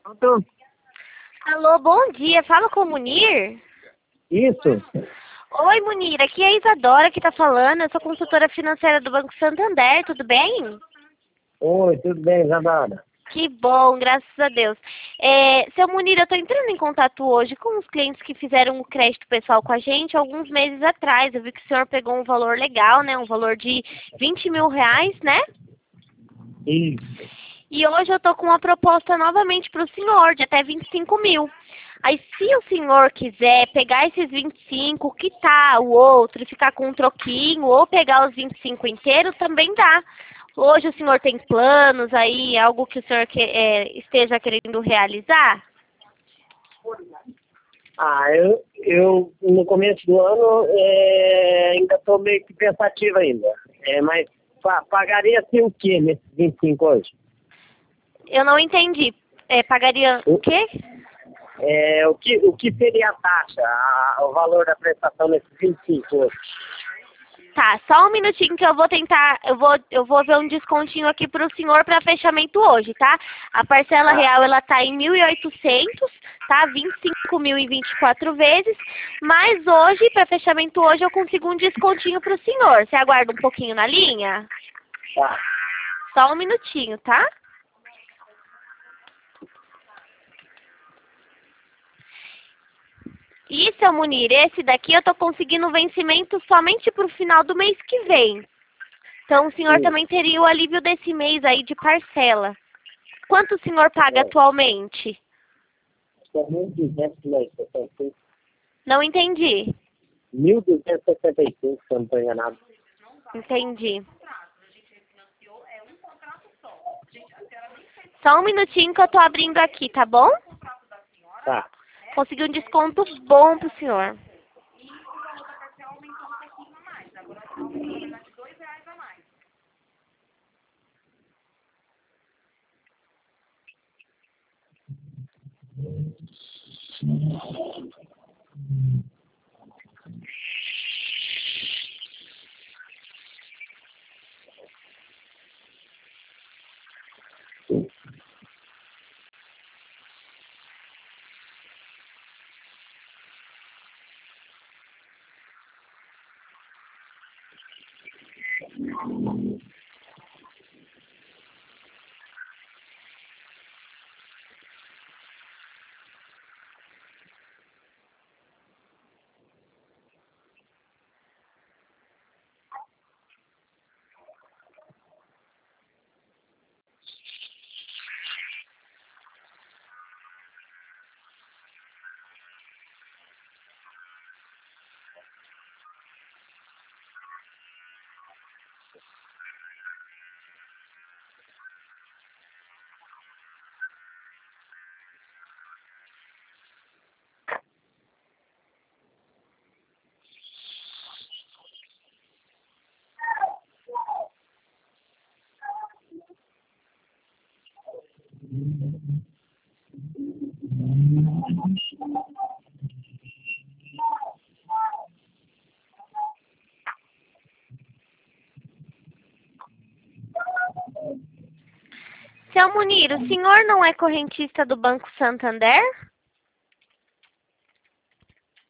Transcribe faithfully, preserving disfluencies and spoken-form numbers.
Pronto? Alô, bom dia. Fala com o Munir? Isso. Oi, Munir. Aqui é a Isadora que tá falando. Eu sou consultora financeira do Banco Santander. Tudo bem? Oi, tudo bem, Zadara? Que bom, graças a Deus. É, seu Munir, eu tô entrando em contato hoje com os clientes que fizeram o crédito pessoal com a gente alguns meses atrás. Eu vi que o senhor pegou um valor legal, né? Um valor de vinte mil reais, né? Isso. E hoje eu tô com uma proposta novamente para o senhor, de até vinte e cinco mil. Aí, se o senhor quiser pegar esses vinte e cinco, quitar o outro e ficar com um troquinho, ou pegar os vinte e cinco inteiros, também dá. Hoje o senhor tem planos aí, algo que o senhor que, é, esteja querendo realizar? Ah, eu, eu no começo do ano é, ainda estou meio que pensativo ainda. É, mas pa- pagaria assim o quê nesses vinte e cinco hoje? Eu não entendi. É, pagaria o quê? É, o, que, o que seria a taxa, a- o valor da prestação nesses vinte e cinco hoje? Tá, só um minutinho que eu vou tentar, eu vou, eu vou ver um descontinho aqui pro senhor para fechamento hoje, tá? A parcela Tá. real, ela tá em mil e oitocentos, tá? vinte e cinco mil em vinte e quatro vezes, mas hoje, para fechamento hoje, eu consigo um descontinho pro senhor. Você aguarda um pouquinho na linha? Tá. Só um minutinho, tá? E, seu Munir, esse daqui eu tô conseguindo vencimento somente pro final do mês que vem. Então, o senhor Sim. também teria o alívio desse mês aí de parcela. Quanto o senhor paga É. atualmente? É mil duzentos e sessenta e cinco. Não entendi. mil duzentos e sessenta e cinco, se eu não estou enganado. Entendi. Só um minutinho que eu tô abrindo aqui, tá bom? Tá. Consegui um desconto bom pro senhor. Seu Munir, o senhor não é correntista do Banco Santander?